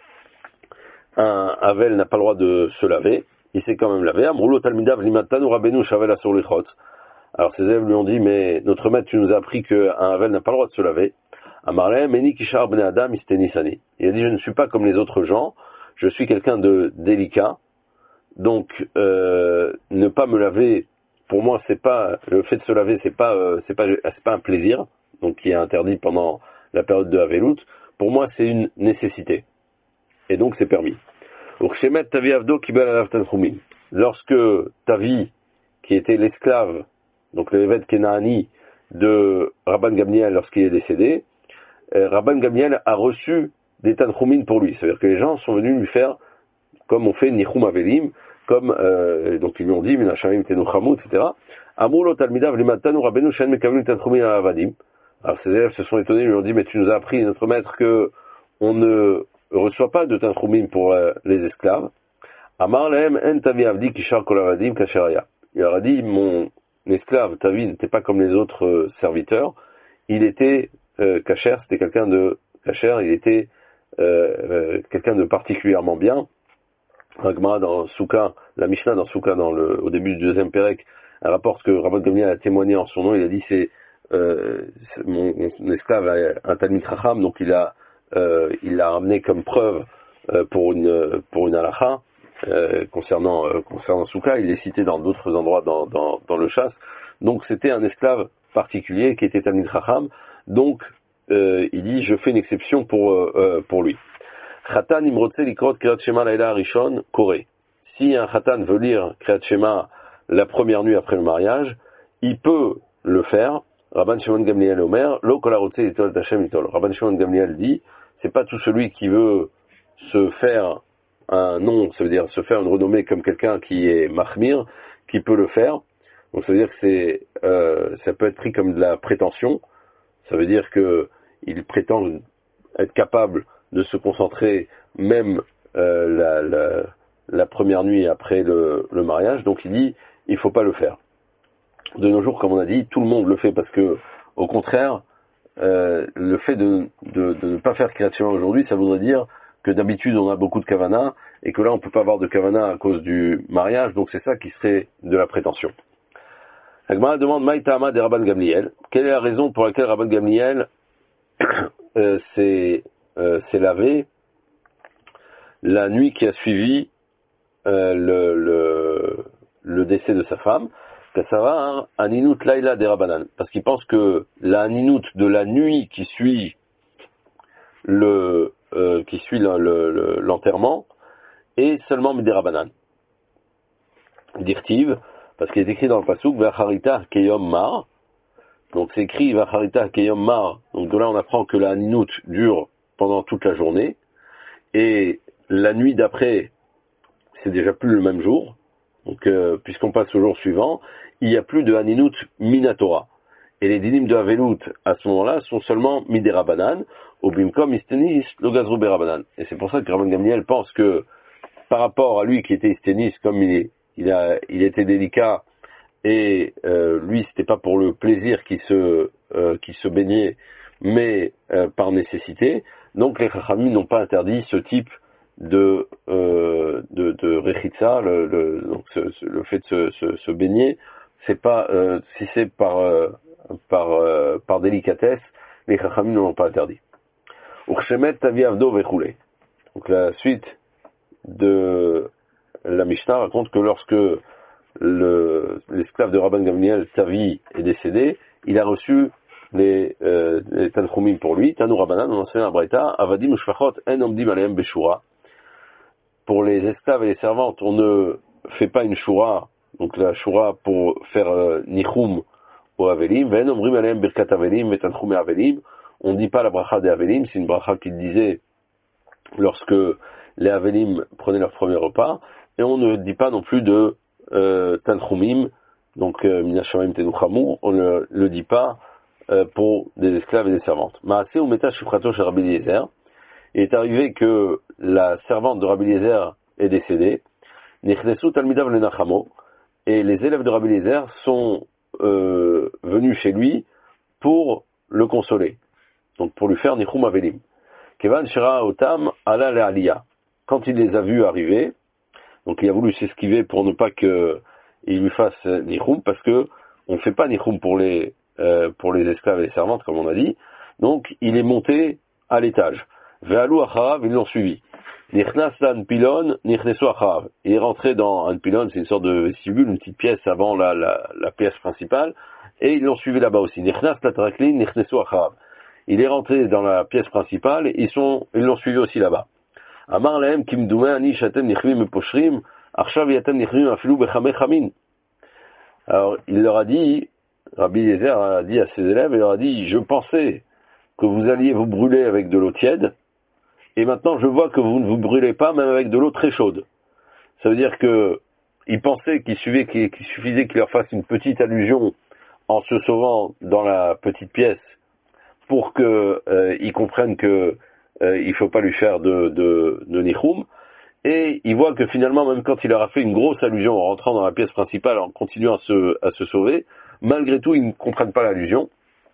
un Havel n'a pas le droit de se laver. Il s'est quand même lavé. Amroulo talmidav limatanu rabenu shavel asur lichot. Alors ses élèves lui ont dit, mais notre maître, tu nous as appris qu'un Havel n'a pas le droit de se laver. Amarle meni kishar bnei adam istenisani. Il a dit, je ne suis pas comme les autres gens, je suis quelqu'un de délicat, donc euh, ne pas me laver, pour moi, c'est pas le fait de se laver, c'est pas euh, c'est pas c'est pas un plaisir, donc qui est interdit pendant la période de Havelut. Pour moi, c'est une nécessité, et donc c'est permis. Lorsque Tavi, qui était l'esclave, donc le Eved Kenaani de Rabban Gamliel, lorsqu'il est décédé, euh, Rabban Gamliel a reçu des Tanchumin pour lui. C'est-à-dire que les gens sont venus lui faire, comme on fait Nichum Avelim, comme euh, donc ils lui ont dit Minashamim Tenuchamu, et cetera. Amoulo Talmidav Limatanu Rabenu Shen Mekavlim Tanchumin Avadim. Alors ses élèves se sont étonnés, ils lui ont dit, mais tu nous as appris, notre maître, que on ne reçoit pas de Tanchumim pour euh, les esclaves. Amar lehem en tavi avdi kishar kol avadim kasheraya. Il leur a dit, mon esclave Tavi n'était pas comme les autres euh, serviteurs, il était euh, kasher, c'était quelqu'un de kasher, il était euh, euh, quelqu'un de particulièrement bien. Ragma dans Souka, la Mishnah dans Souka, dans le, au début du deuxième Pérec, elle rapporte que Rabban Gamliel a témoigné en son nom, il a dit, c'est Euh, mon, mon esclave a un Talmid Chacham, donc il a euh, il l'a ramené comme preuve euh, pour une pour une halakha euh, concernant euh, concernant Souka. Il est cité dans d'autres endroits dans dans dans le chasse. Donc c'était un esclave particulier qui était Talmid Chacham. Donc euh, il dit, je fais une exception pour euh, pour lui. Chatan imrotze likrot Kriyat Shema laila rishon koré. Si un chatan veut lire Kriyat Shema la première nuit après le mariage, il peut le faire. Rabban Shimon Gamliel Omer, lo kol harotze litol Hashem litol. Rabban Shimon Gamliel dit, c'est pas tout celui qui veut se faire un nom, ça veut dire se faire une renommée comme quelqu'un qui est mahmir, qui peut le faire. Donc ça veut dire que c'est, euh, ça peut être pris comme de la prétention. Ça veut dire que il prétend être capable de se concentrer même euh, la, la, la première nuit après le, le mariage. Donc il dit, il faut pas le faire. De nos jours, comme on a dit, tout le monde le fait parce que, au contraire, euh, le fait de, de, de ne pas faire création aujourd'hui, ça voudrait dire que d'habitude on a beaucoup de kavana et que là on peut pas avoir de kavana à cause du mariage. Donc c'est ça qui serait de la prétention. La Gemara demande Maïtama des Rabban Gamliel. Quelle est la raison pour laquelle Rabban Gamliel euh, s'est euh, s'est lavé la nuit qui a suivi euh, le, le, le décès de sa femme? Kassava Aninut Laila des Rabbanan. Parce qu'il pense que la Aninut de la nuit qui suit le euh, qui suit le, le, le, l'enterrement est seulement des Rabbanan. Dirtiv, parce qu'il est écrit dans le pasuk Vacharita Keyom Mar. Donc c'est écrit Vacharita Keyom Mar. Donc de là on apprend que la Aninut dure pendant toute la journée. Et la nuit d'après, c'est déjà plus le même jour. Donc, euh, puisqu'on passe au jour suivant, il n'y a plus de Haninut Minatora. Et les dinim de Havelut, à ce moment-là, sont seulement Midera Banan, au Bimkom Istenis, le Gazrou Berabanan. Et c'est pour ça que Rabban Gamliel pense que, par rapport à lui qui était Istenis, comme il, est, il, a, il était délicat, et euh, lui, c'était pas pour le plaisir qu'il se, euh, qu'il se baignait, mais euh, par nécessité. Donc les Chachamim n'ont pas interdit ce type de euh, de, de rechitza, le, le, donc ce, ce, le fait de se, se, se baigner, c'est pas euh, si c'est par euh, par euh, par délicatesse, les chachamim ne l'ont pas interdit. Urchemet tavi avdo vechoulé. Donc la suite de la Mishnah raconte que lorsque le l'esclave de Rabban Gamliel Tavi est décédé, il a reçu les euh, les tanchumim pour lui. Tanu Rabbanan, on enseigne à Braïta, avadim ushfachot en omdim aleim beshura. Pour les esclaves et les servantes, on ne fait pas une shura, donc la shura pour faire euh, nichum au avelim, ven omrim aleim birkat avelim, metanchum avelim, on ne dit pas la bracha des avelim, c'est une bracha qu'il disait lorsque les avelim prenaient leur premier repas, et on ne dit pas non plus de euh, tanchumim, donc minashamayim tenuchamu, on ne le dit pas euh, pour des esclaves et des servantes. Maaseh ou meta shifrato chez Rabbi Eliezer. Il est arrivé que la servante de Rabbi Eliezer est décédée. Nichnesu talmidav lenachamo. Et les élèves de Rabbi Eliezer sont euh, venus chez lui pour le consoler. Donc pour lui faire nichum avelim. Kevan shira otam ala le'aliyah. Quand il les a vus arriver, donc il a voulu s'esquiver pour ne pas qu'il lui fasse nichum, parce que on ne fait pas nichum pour les euh, pour les esclaves et les servantes, comme on a dit. Donc il est monté à l'étage. Ve'alou acharav, ils l'ont suivi. Nichnas lan pilon, nichnesu acharav. Il est rentré dans un pilon, c'est une sorte de vestibule, une petite pièce avant la, la, la pièce principale, et ils l'ont suivi là-bas aussi. Nichnas la traklin, nichnesu acharav. Il est rentré dans la pièce principale, et ils sont, ils l'ont suivi aussi là-bas. Amar lahem kimdoume ani shatem nichvim eposhrim, arshav yatem nichvim afilu bechameh chamin. Alors, il leur a dit, Rabbi Eliezer a dit à ses élèves, il leur a dit, je pensais que vous alliez vous brûler avec de l'eau tiède, et maintenant je vois que vous ne vous brûlez pas même avec de l'eau très chaude. Ça veut dire que ils pensaient qu'il suffisait qu'il, qu'il suffisait qu'il leur fasse une petite allusion en se sauvant dans la petite pièce pour que euh, ils comprennent que euh, il faut pas lui faire de de, de nichum. Et ils voient que finalement, même quand il leur a fait une grosse allusion en rentrant dans la pièce principale, en continuant à se à se sauver, malgré tout ils ne comprennent pas l'allusion.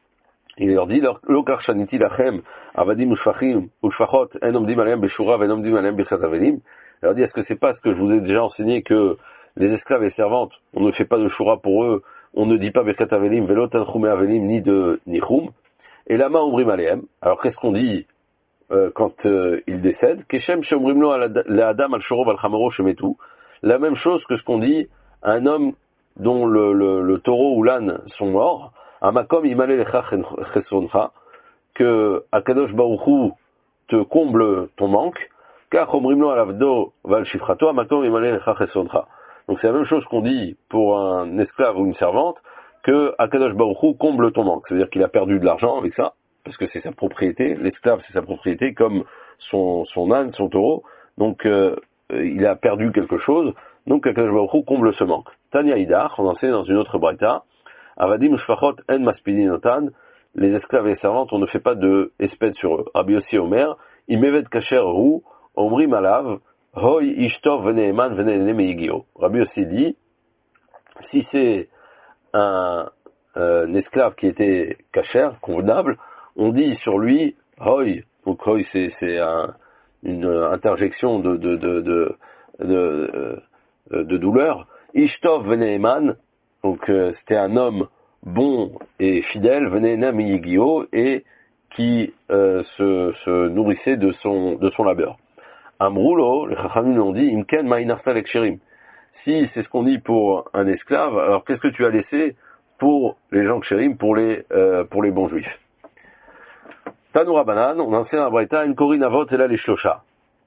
Il leur dit, lo karshaniti lachem, avadim ushfachim, ushfachot, en omdim aleim beshura, en omdim aleim birkat avelim. Il leur dit, est-ce que c'est pas ce que je vous ai déjà enseigné que les esclaves et servantes, on ne fait pas de shura pour eux, on ne dit pas birkat avelim, velo tanchume avelim, ni de nichum. Et lama omrim aleim. Alors qu'est-ce qu'on dit euh, quand euh, ils décèdent? Keshem sheomrim lo le'adam al shoro val chamoro shemetu. La même chose que ce qu'on dit à un homme dont le, le, le taureau ou l'âne sont morts. Amakom imale lecha chesroncha, que Akadosh Baruch Hu te comble ton manque, car omrimlo alavdo val shifrato, amakom imale lecha chesroncha. Donc c'est la même chose qu'on dit pour un esclave ou une servante, que Akadosh Baruch Hu comble ton manque. C'est-à-dire qu'il a perdu de l'argent avec ça, parce que c'est sa propriété, l'esclave c'est sa propriété, comme son, son âne, son taureau, donc euh, il a perdu quelque chose, Donc, Akadosh Baruch Hu comble ce manque. Tanya Idach, on enseigne dans une autre braïta, Avadim Shfachot En Maspidinotan, les esclaves et les servantes, on ne fait pas de espède sur eux. Rabbi Yossi Omer, Imevet Kacher Ru, Omri Malav, Hoy Ishtov Veneeman Venene Meigio. Rabbi Yossi dit, si c'est un, euh, un esclave qui était kasher, convenable, on dit sur lui, Hoy, donc Hoy c'est, c'est un, une interjection de, de, de, de, de, de, de douleur, Ishtov Veneeman, donc euh, c'était un homme bon et fidèle, Venena Miyigio, et qui euh, se, se nourrissait de son, de son labeur. Amroulo, les Chachamim ont dit, Imken Ma'inarta Leksherim. Si c'est ce qu'on dit pour un esclave, alors qu'est-ce que tu as laissé pour les gens kshérim, pour les, euh, pour les bons juifs? Tanoura Banan, on enseigne à Braïta, une Korin Avot et là les Shlosha.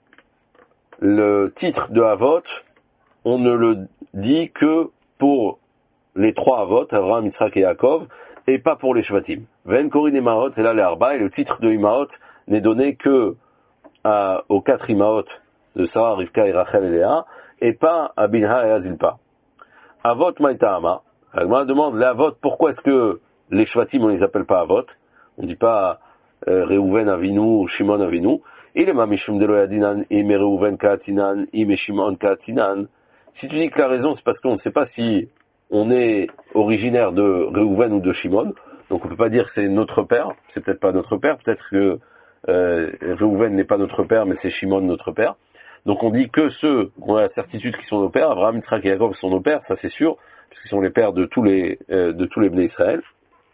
Le titre de Avot, on ne le dit que pour les trois Avot, Avraham, Yitzhak et Yaakov, et pas pour les Shvatim. Ven Korin Imaot et là les Arba, et le titre de Imaot n'est donné que à, aux quatre Imaot de Sarah, Rivka et Rachel et Léa, et pas à Bilha et à Zilpa. Avot Maïtahama. Agma demande les Avot, pourquoi est-ce que les Shvatim on les appelle pas Avot? On dit pas euh, Reuven Avinu ou Shimon Avinu. Il est Mamishum de Loyadinan, im Reuven Kaatinan, im Shimon Kaatinan. Si tu dis que la raison c'est parce qu'on ne sait pas si on est originaire de Reuven ou de Shimon, donc on peut pas dire que c'est notre père, c'est peut-être pas notre père, peut-être que euh, Reuven n'est pas notre père, mais c'est Shimon notre père. Donc on dit que ceux qui ont la certitude qui sont nos pères, Abraham, Yitzhak et Yaakov sont nos pères, ça c'est sûr, puisqu'ils sont les pères de tous les euh, de tous les Bnei Israël.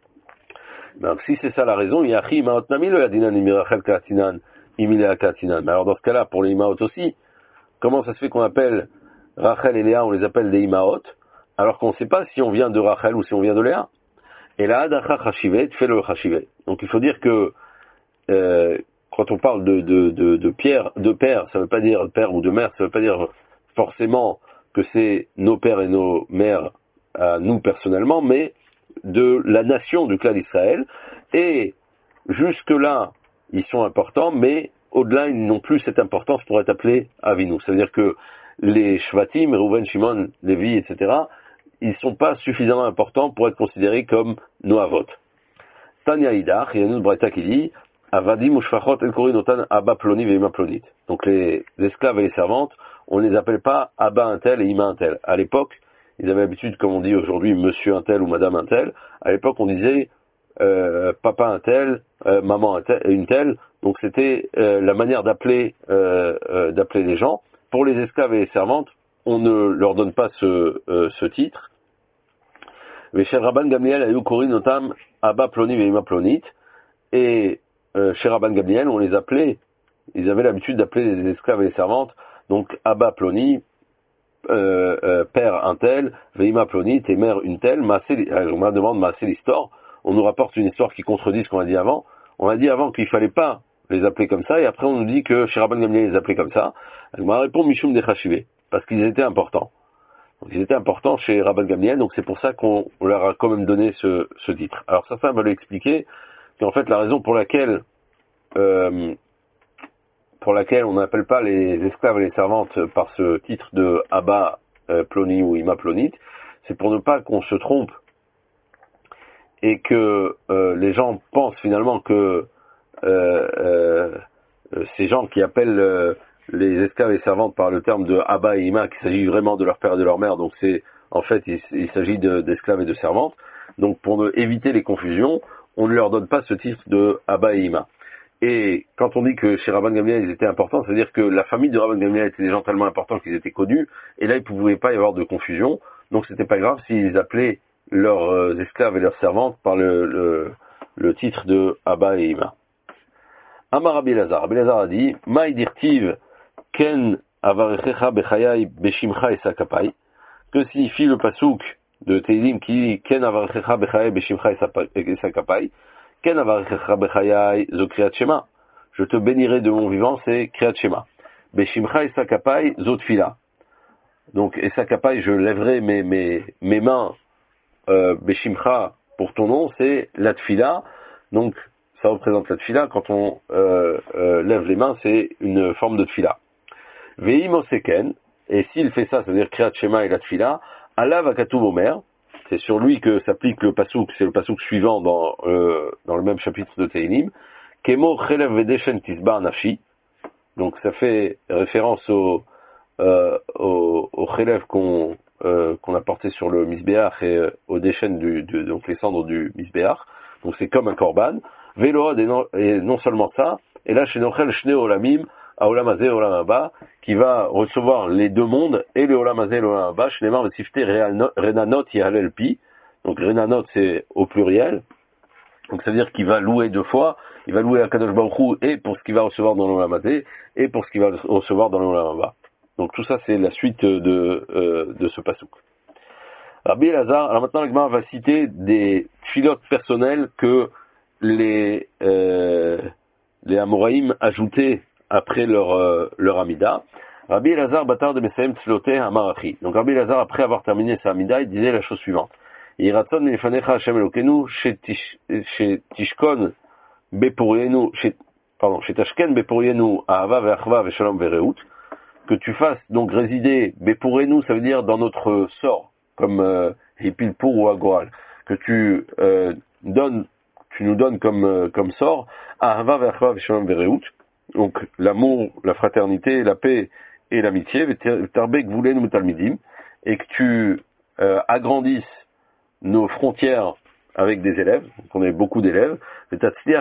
Donc si c'est ça la raison, Yachi Imaot Nami le Yadinan Imirachel Katinan Imilea Katinan. Mais alors dans ce cas-là, pour les Imaot aussi, comment ça se fait qu'on appelle Rachel et Léa, on les appelle des Imaot, alors qu'on ne sait pas si on vient de Rachel ou si on vient de Léa? Et là, Adacha Chashivet fait le Chashivet. Donc il faut dire que euh, quand on parle de, de, de, de pierre, de père, ça ne veut pas dire père ou de mère, ça ne veut pas dire forcément que c'est nos pères et nos mères à nous personnellement, mais de la nation du clan d'Israël. Et jusque-là, ils sont importants, mais au-delà, ils n'ont plus cette importance pour être appelés Avinu. Ça veut dire que les Shvatim, Reuven, Shimon, Lévi, et cetera, ils ne sont pas suffisamment importants pour être considérés comme nos Avot. Tanya Idach, il y a une autre braïta qui dit, Avadim ou Shfachot el Korinotan Abba Ploni ve Ima Plonit. Donc les esclaves et les servantes, on ne les appelle pas Abba un tel et Ima un tel. À l'époque, ils avaient l'habitude, comme on dit aujourd'hui, Monsieur un tel ou Madame un tel. À l'époque, on disait euh, Papa un tel, euh, Maman un tel, une telle. Donc c'était euh, la manière d'appeler euh, euh, d'appeler les gens. Pour les esclaves et les servantes, on ne leur donne pas ce, euh, ce titre. Mais chez Rabban Gamliel, Ayou Korin Notam Abba Ploni ve Ima Plonit. Et euh, chez Rabban Gamliel, on les appelait, ils avaient l'habitude d'appeler les esclaves et les servantes, donc Abba Ploni, euh, euh, père un tel, Veima Ploni, et mère une telle. Maasé, on me demande Maasé l'histoire. On nous rapporte une histoire qui contredit ce qu'on a dit avant. On a dit avant qu'il fallait pas les appeler comme ça, et après on nous dit que chez Rabban Gamliel, ils les appelaient comme ça. On m'a répondu Mishum de Chashivé, parce qu'ils étaient importants. Donc ils étaient importants chez Rabban Gamliel, donc c'est pour ça qu'on leur a quand même donné ce, ce titre. Alors certains veulent expliquer qu'en fait la raison pour laquelle euh, pour laquelle on n'appelle pas les esclaves et les servantes par ce titre de Abba euh, Ploni ou Ima Plonit, c'est pour ne pas qu'on se trompe et que euh, les gens pensent finalement que euh, euh, ces gens qui appellent euh, les esclaves et les servantes par le terme de Abba et Ima, qu'il s'agit vraiment de leur père et de leur mère, donc c'est en fait il, il s'agit de, d'esclaves et de servantes. Donc pour ne, éviter les confusions, on ne leur donne pas ce titre de Abba et Ima. Et quand on dit que chez Rabban Gamliel ils étaient importants, ça veut dire que la famille de Rabban Gamliel était des gens tellement importants qu'ils étaient connus, et là il ne pouvait pas y avoir de confusion, donc c'était pas grave s'ils appelaient leurs euh, esclaves et leurs servantes par le, le, le titre de Abba et Ima. Amar Rabbi Elazar, Rabbi Elazar a dit, Maï dirtiv ken avarechecha bechayai beshimcha esakapai, que signifie le pasouk de Teilim qui dit ken avarechecha bechayai beshimcha esakapai, ken avarechecha bechayai zo kriyat shema, je te bénirai de mon vivant, c'est kriyat shema. Beshimcha esakapai zo tfila. Donc esakapai, je lèverai mes, mes, mes mains, euh, beshimcha pour ton nom, c'est la tfila, donc ça représente la tfila. Quand on euh, euh, lève les mains, c'est une forme de tfila. Veim oseken, Et s'il fait ça, c'est-à-dire Kriyat Shema et la Tfila, Alav Akatuv Omer, c'est sur lui que s'applique le pasouk, c'est le pasouk suivant dans, euh, dans le même chapitre de Tehillim, Kemo Chelev Vedeshen Tisba Nafshi, donc ça fait référence au, euh, au, au Chelev qu'on euh, qu'on a porté sur le Misbéach et euh, au Deshen, du, du, donc les cendres du Misbéach, donc c'est comme un korban, Veload et non, et non seulement ça, et là chez Nochel Shne Olamim, à Olam Hazeh, Olam Haba, qui va recevoir les deux mondes, et le Olam Hazeh, le Olam Haba, Shneimar Vesifte Renanot Yahalel Pi, donc Renanot c'est au pluriel, donc ça veut dire qu'il va louer deux fois, il va louer à Kadosh Baruch Hu, et pour ce qu'il va recevoir dans l'Olam Hazeh, et pour ce qu'il va recevoir dans l'Olam Haba. Donc tout ça c'est la suite de, euh, de ce pasouk. Rabbi Elazar, alors maintenant l'Agma va citer des filotes personnelles que les, euh, les Amoraïm ajoutaient après leur, euh, leur Amida. Rabbi Elazar, Batar de Mesayem Tzlote Amarachi. Donc Rabbi Elazar, après avoir terminé sa Amida, il disait la chose suivante. Yiratzon Lefanecha Hashem Elokenu, chez Tishkon Bepurienu, pardon, chez Tashken Bepurienu, Ahava Ve'achva Ve'shalom Ve'reut, que tu fasses donc résider Bepurienu, ça veut dire dans notre sort, comme euh, Hipilpur ou Agoral, que tu euh, donnes, tu nous donnes comme, euh, comme sort, Ahava Ve'achva Ve'shalom Ve'reut, donc l'amour, la fraternité, la paix et l'amitié, et que tu euh, agrandisses nos frontières avec des élèves, donc on est beaucoup d'élèves, et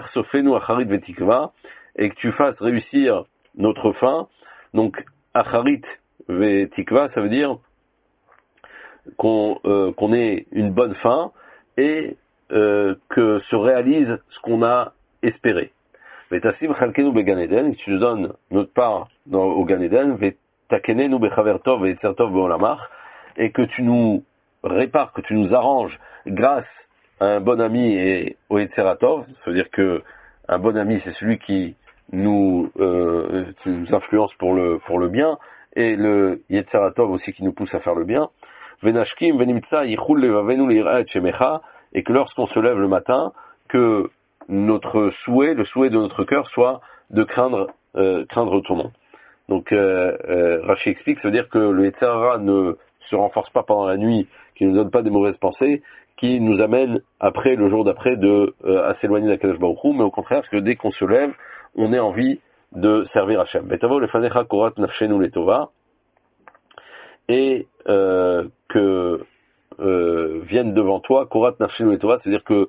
que tu fasses réussir notre fin, donc acharit vetikva, ça veut dire qu'on euh, qu'on ait une bonne fin et euh, que se réalise ce qu'on a espéré. Et que tu nous donnes notre part dans, au Gan Eden, et que tu nous répares, que tu nous arranges grâce à un bon ami et au Yetzeratov, ça veut dire que un bon ami c'est celui qui nous, euh, qui nous influence pour le, pour le bien, et le Yetzeratov aussi qui nous pousse à faire le bien, et que lorsqu'on se lève le matin, que notre souhait, le souhait de notre cœur soit de craindre, euh, craindre ton nom. Donc euh, euh, Rashi explique, ça veut dire que le Yetzer Hara ne se renforce pas pendant la nuit, qui ne nous donne pas des mauvaises pensées, qui nous amène après, le jour d'après, de euh, à s'éloigner d'Akadosh Baruch Hu, mais au contraire, parce que dès qu'on se lève, on ait envie de servir Hachem. Betavo lefanecha korat nafshenu letova, et euh, que euh, vienne devant toi korat nafshenu letova, c'est-à-dire que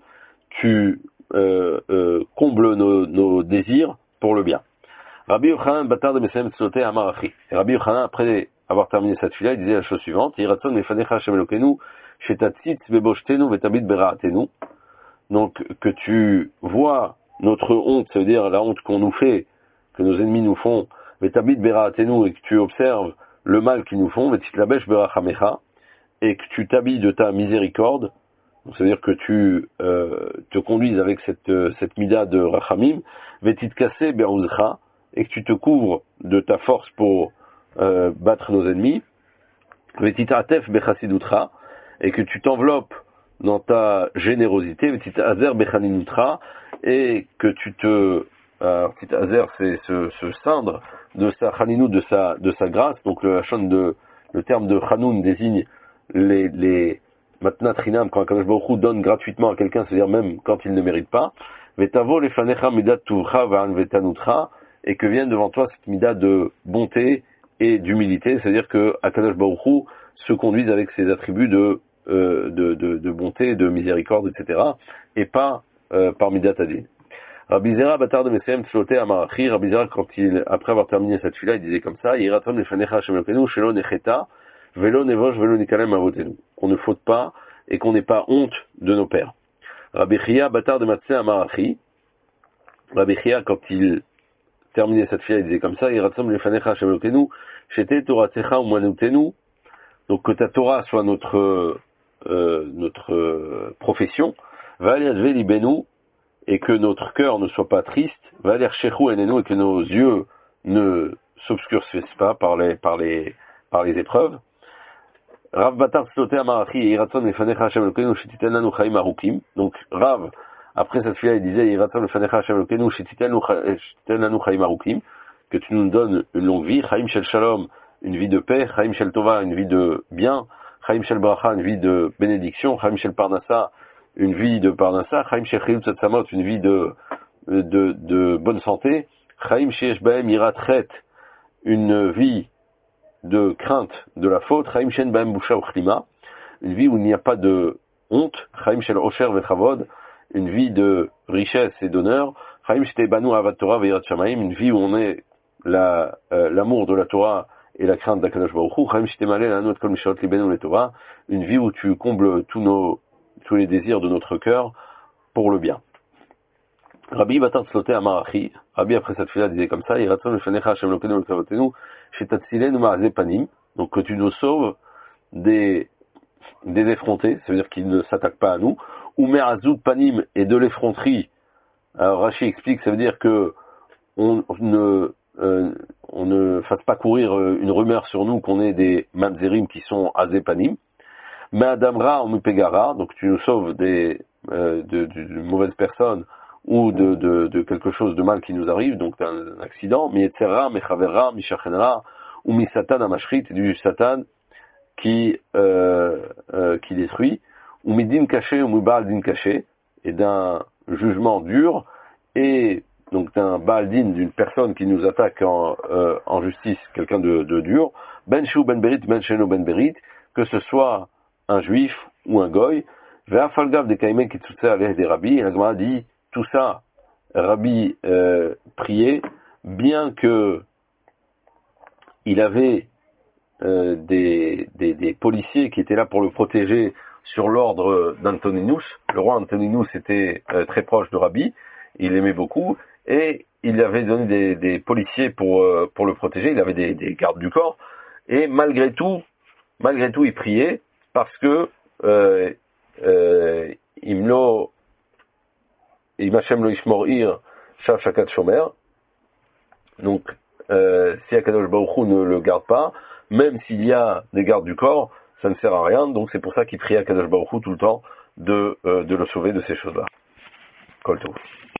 tu euh, euh, combles nos, nos désirs pour le bien. Rabbi Yochanan Batar de Mesayem Tzlote Amarachi. Et Rabbi Yochanan, après avoir terminé cette fila, il disait la chose suivante: Yiratzon lefanecha Hashem Elokenu, shetatzitz beboshtenu vetabit beraatenu. Donc, que tu vois notre honte, ça veut dire la honte qu'on nous fait, que nos ennemis nous font, vetabit beraatenu, et que tu observes le mal qu'ils nous font, vetitlabesh berachamecha, et que tu t'habilles de ta miséricorde. Donc, ça veut dire que tu euh, te conduises avec cette, euh, cette mida de rachamim, vetitkase be'uzcha, et que tu te couvres de ta force pour euh, battre nos ennemis, vetitatef bechassidutra, et que tu t'enveloppes dans ta générosité, vetitazer bechaninutra, et que tu te, euh, vetitazer c'est se, se ceindre de sa chaninut, de sa, de sa grâce. Donc le de, le terme de chanoun désigne les, les matnat rinam, quand Akadosh Baruch Hu donne gratuitement à quelqu'un, c'est-à-dire même quand il ne mérite pas, vetavo lefanecha midat tuvcha v'an vetanutra, et que vienne devant toi cette mida de bonté et d'humilité, c'est-à-dire que Akadosh Baruch Hu se conduise avec ses attributs de, euh, de, de, de bonté, de miséricorde, et cetera, et pas euh, par midat adin. Rabbi Zera Batar de Mesayem Tzlote Amarachi, Rabbi Zera, quand il, après avoir terminé cette fila, il disait comme ça: Yiratzon lefanecha Hashem Elokenu, shelo necheta, velo nevosh, velo nikalem avotenu. Qu'on ne faute pas et qu'on n'ait pas honte de nos pères. Rabbi Chia Batar de Matzeh Amarachi, Rabbi Chia, quand il terminé cette fila, il disait comme ça: Yiratzon lefanecha Hashem Elokenu, shete toratzecha umanutenu. Donc que ta Torah soit notre euh, notre euh, profession, va'aliadve libenu, et que notre cœur ne soit pas triste, va'aler shechu enenu, et que nos yeux ne s'obscurcissent pas par les par les par les épreuves. Rav Batar Tzlote Amarachi, Yiratzon lefanecha Hashem Elokenu, shetiten lanu chaim arukim. Donc Rav, après cette fila, il disait: Yiratzon lefanecha Hashem Elokenu, shetiten lanu chaim arukim, que tu nous donnes une longue vie, chaim shel shalom une vie de paix, Chaim Shel Tova, une vie de bien, Chaim Shel Bracha, une vie de bénédiction, Chaim Shel Parnassa, une vie de Parnassa, Chaim Shel Chilul Tzatsamot, une vie de, de, de bonne santé, Chaim Sheyesh Bahem Yirat Chet, une vie de crainte de la faute, Chaim Shen Bahem Busha Uchlima, une vie où il n'y a pas de honte, Chaim Shel Osher Vechavod, une vie de richesse et d'honneur, Chaim Shtebanu Avat Torah Veyirat Shamayim, une vie où on est la, euh, l'amour de la Torah et la crainte d'Akadosh Baruch Hu, Chaim Shtemale Lanu Et Kol Mishot Libenu Letovah, une vie où tu combles tous nos, tous les désirs de notre cœur pour le bien. Rabbi Batar Tzloté Amarachi, Rabbi après cette fila disait comme ça, Yiratzon Lefenecha Hashem Lokenu Lekavotenu, Shetatsilenu Ma'azeh Panim, donc que tu nous sauves des, des effrontés, ça veut dire qu'ils ne s'attaquent pas à nous, ou Me'azut Panim, et de l'effronterie. Alors Rashi explique, ça veut dire que on ne, euh, on ne fasse pas courir une rumeur sur nous qu'on est des mamzerim qui sont Azeh Panim, Me'adamra ou Mupegara, donc tu nous sauves des, euh, de, de, de mauvaises personnes, ou de, de, de quelque chose de mal qui nous arrive, donc d'un accident, mi etzera, mi chavera, mi shachenra, ou mi satan amashrit, du satan qui, euh, euh, qui détruit, ou mi din caché, ou mi baal din caché, et d'un jugement dur, et donc d'un baal din, d'une personne qui nous attaque en, euh, en justice, quelqu'un de, de dur, ben shou ben berit, ben sheno ben berit, que ce soit un juif ou un goy, ve'afalgav de kaimé qui tsutse aleh des rabbis, et la Gemara dit, tout ça, Rabbi euh, priait, bien que il avait euh, des, des, des policiers qui étaient là pour le protéger sur l'ordre d'Antoninus. Le roi Antoninus était euh, très proche de Rabbi, il l'aimait beaucoup, et il avait donné des, des policiers pour, euh, pour le protéger, il avait des, des gardes du corps, et malgré tout, malgré tout, il priait, parce que euh, euh, Imlo Imachem lo ishmor ir, shav shakat shomer. Donc, euh, si Akadosh Baruch Hu ne le garde pas, même s'il y a des gardes du corps, ça ne sert à rien. Donc, c'est pour ça qu'il prie Akadosh Baruch Hu tout le temps de, euh, de le sauver de ces choses-là. Kol tov.